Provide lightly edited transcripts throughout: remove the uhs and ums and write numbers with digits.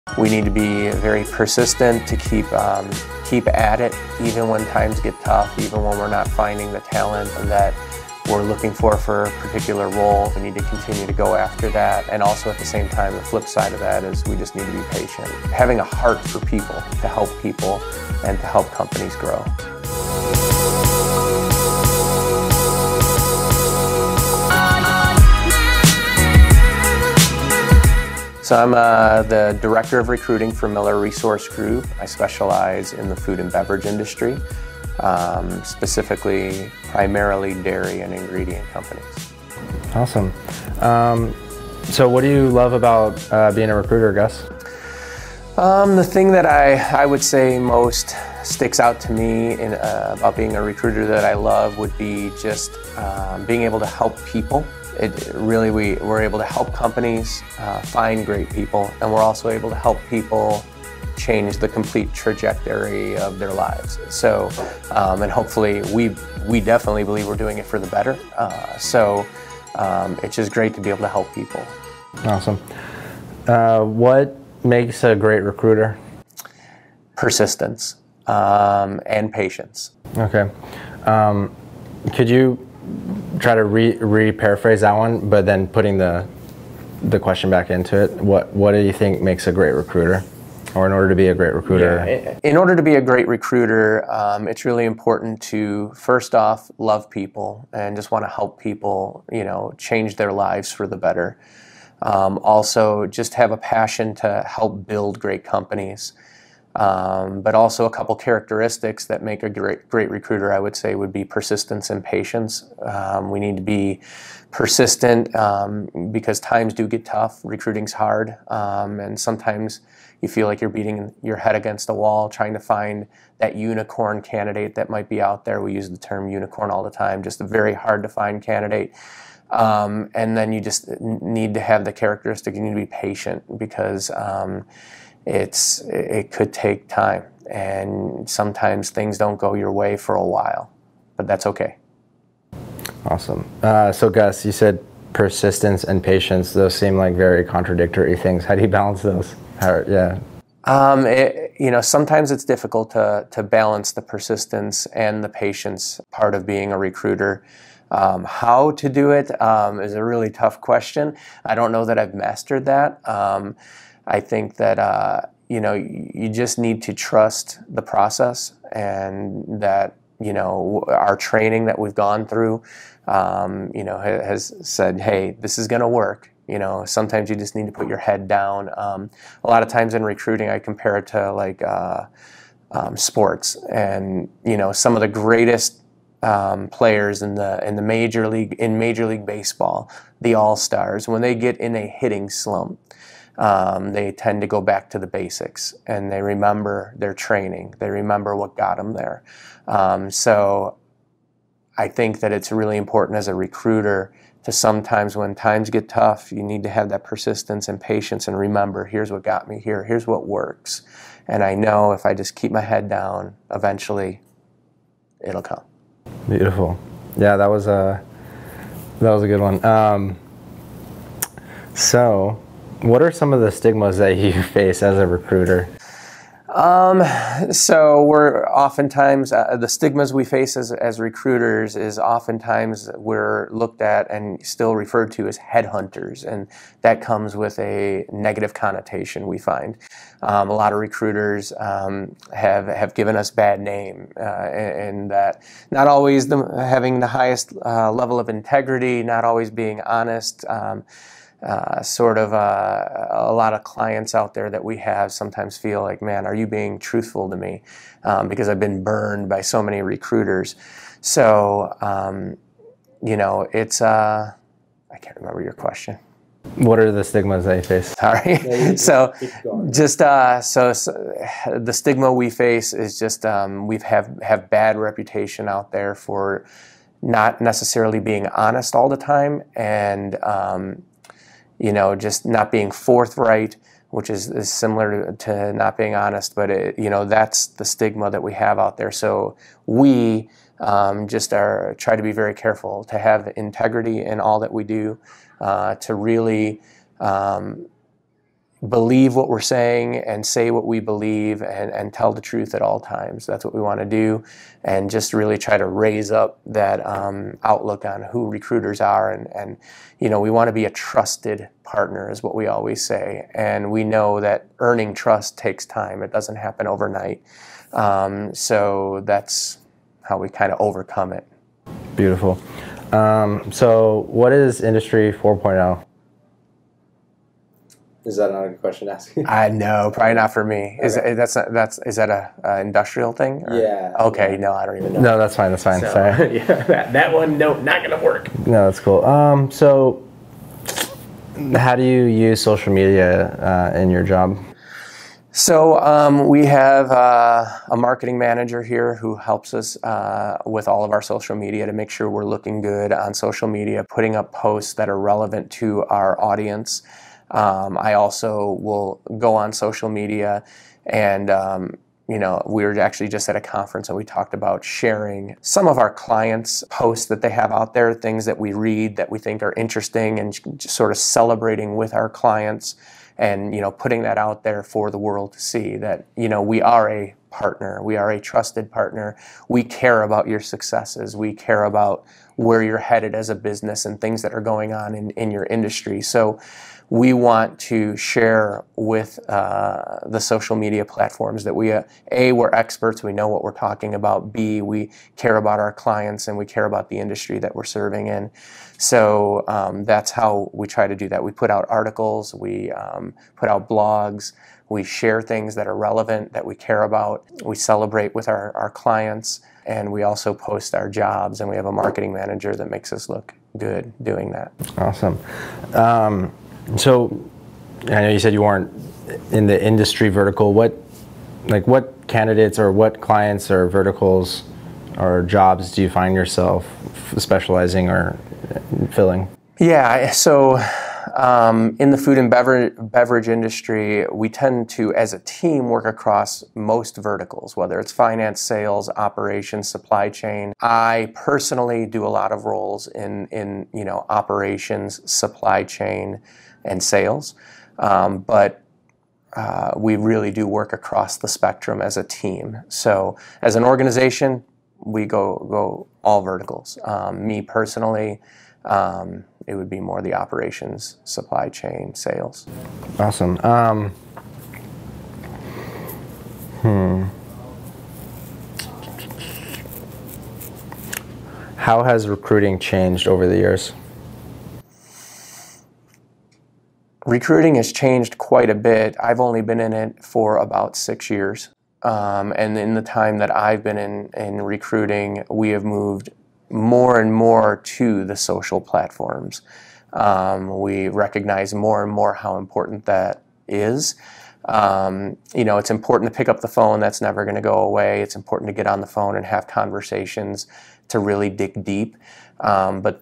We need to be very persistent to keep at it, even when times get tough, even when we're not finding the talent that we're looking for a particular role. We need to continue to go after that. And also at the same time, the flip side of that is we just need to be patient. Having a heart for people, to help people, and to help companies grow. So I'm the Director of Recruiting for Miller Resource Group. I specialize in the food and beverage industry, specifically, primarily dairy and ingredient companies. Awesome. So what do you love about being a recruiter, Gus? The thing that I would say most sticks out to me about being a recruiter that I love would be just being able to help people. We're able to help companies find great people, and we're also able to help people change the complete trajectory of their lives. So, and hopefully we definitely believe we're doing it for the better. It's just great to be able to help people. Awesome. What makes a great recruiter? Persistence and patience. Okay. Could you try to re-paraphrase that one, but then putting the question back into it? What do you think makes a great recruiter? Or in order to be a great recruiter? Yeah, in order to be a great recruiter, it's really important to, first off, love people and just want to help people, change their lives for the better. Also, just have a passion to help build great companies. But also a couple characteristics that make a great recruiter, I would say, would be persistence and patience. We need to be persistent because times do get tough. Recruiting's hard, and sometimes you feel like you're beating your head against a wall trying to find that unicorn candidate that might be out there. We use the term unicorn all the time, just a very hard to find candidate. And then you just need to have the characteristic, you need to be patient because it could take time, and sometimes things don't go your way for a while, but that's okay. Awesome. So Gus, you said persistence and patience. Those seem like very contradictory things. How do you balance those? Sometimes it's difficult to balance the persistence and the patience part of being a recruiter. How to do it is a really tough question. I don't know that I've mastered that. I think that you just need to trust the process, and that our training that we've gone through has said, hey, this is going to work. Sometimes you just need to put your head down. A lot of times in recruiting, I compare it to like sports, and some of the greatest players in Major League Baseball, the All-Stars, when they get in a hitting slump, they tend to go back to the basics, and they remember their training. They remember what got them there. So I think that it's really important as a recruiter to sometimes, when times get tough, you need to have that persistence and patience and remember, here's what got me here, here's what works. And I know if I just keep my head down, eventually it'll come. Beautiful. Yeah, that was a good one. So what are some of the stigmas that you face as a recruiter? So we're oftentimes, the stigmas we face as recruiters is oftentimes we're looked at and still referred to as headhunters, and that comes with a negative connotation, we find. A lot of recruiters have given us bad name, and that not always having the highest level of integrity, not always being honest. A lot of clients out there that we have sometimes feel like, man, are you being truthful to me? Because I've been burned by so many recruiters. So, it's, I can't remember your question. What are the stigmas that you face? Sorry. So the stigma we face is just we have bad reputation out there for not necessarily being honest all the time, and just not being forthright, which is similar to not being honest, but that's the stigma that we have out there. So we try to be very careful to have integrity in all that we do, to really believe what we're saying and say what we believe and tell the truth at all times. That's what we want to do, and just really try to raise up that outlook on who recruiters are. And we want to be a trusted partner is what we always say. And we know that earning trust takes time. It doesn't happen overnight. So that's how we kind of overcome it. Beautiful. So what is Industry 4.0? Is that not a good question to ask? I know, probably not for me. Okay. Is that a industrial thing? Or? Yeah. Okay, Yeah. No, I don't even know. No, that's fine. That's fine. So, Sorry. yeah, that one, no, not gonna work. No, that's cool. So how do you use social media in your job? So we have a marketing manager here who helps us with all of our social media to make sure we're looking good on social media, putting up posts that are relevant to our audience. I also will go on social media and, we were actually just at a conference and we talked about sharing some of our clients' posts that they have out there, things that we read that we think are interesting, and just sort of celebrating with our clients and, putting that out there for the world to see that, we are a partner. We are a trusted partner. We care about your successes. We care about where you're headed as a business and things that are going on in your industry. So we want to share with the social media platforms that we're experts, we know what we're talking about. B, we care about our clients and we care about the industry that we're serving in. So that's how we try to do that. We put out articles, we put out blogs, we share things that are relevant, that we care about. We celebrate with our clients, and we also post our jobs, and we have a marketing manager that makes us look good doing that. Awesome. So I know you said you weren't in the industry vertical. What candidates or what clients or verticals or jobs do you find yourself specializing or filling? Yeah, so in the food and beverage industry, we tend to, as a team, work across most verticals, whether it's finance, sales, operations, supply chain. I personally do a lot of roles in operations, supply chain, and sales, but we really do work across the spectrum as a team. So as an organization, we go all verticals. Me personally, it would be more the operations, supply chain, sales. Awesome. How has recruiting changed over the years? Recruiting has changed quite a bit. I've only been in it for about 6 years. And in the time that I've been in recruiting, we have moved more and more to the social platforms. We recognize more and more how important that is. It's important to pick up the phone. That's never going to go away. It's important to get on the phone and have conversations to really dig deep. But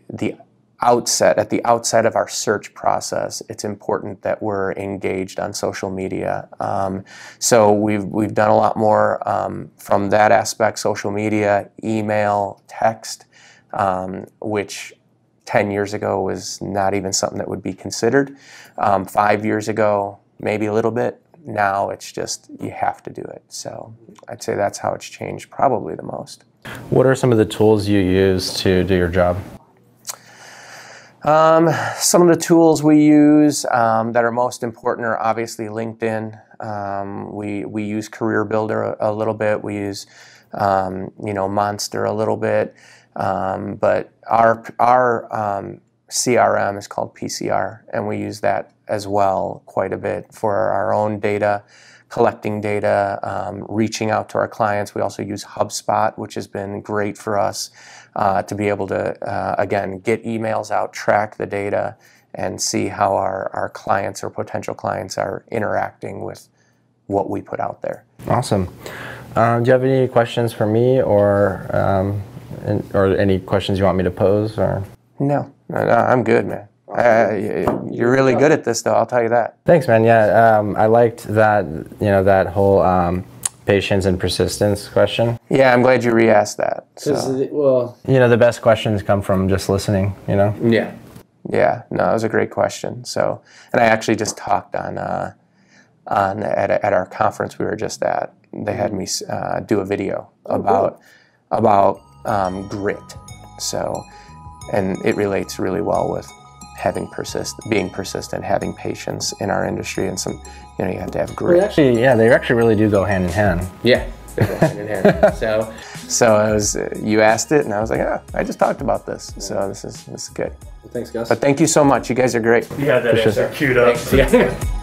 at the outset of our search process, it's important that we're engaged on social media. So we've done a lot more from that aspect: social media, email, text, which 10 years ago was not even something that would be considered. 5 years ago, maybe a little bit. Now it's just, you have to do it. So I'd say that's how it's changed probably the most. What are some of the tools you use to do your job? Some of the tools we use that are most important are obviously LinkedIn. We use Career Builder a little bit. We use Monster a little bit. But our CRM is called PCR, and we use that as well quite a bit for our own data, collecting data, reaching out to our clients. We also use HubSpot, which has been great for us to be able to, again, get emails out, track the data, and see how our clients or potential clients are interacting with what we put out there. Awesome. Do you have any questions for me, or any questions you want me to pose? Or No, I'm good, man. You're really good at this, though. I'll tell you that. Thanks, man. Yeah, I liked that. That whole patience and persistence question. Yeah, I'm glad you re-asked that. So. Well, the best questions come from just listening. Yeah. Yeah, no, it was a great question. So, and I actually just talked at our conference we were just at. They had me do a video about grit. So, and it relates really well with being persistent, having patience in our industry, and you have to have grit. They actually really do go hand in hand. Yeah, they go hand in hand. So you asked it, and I was like, I just talked about this. So this is good. Well, thanks, Gus. But thank you so much. You guys are great. Yeah, that answer queued up. Thanks. Yeah.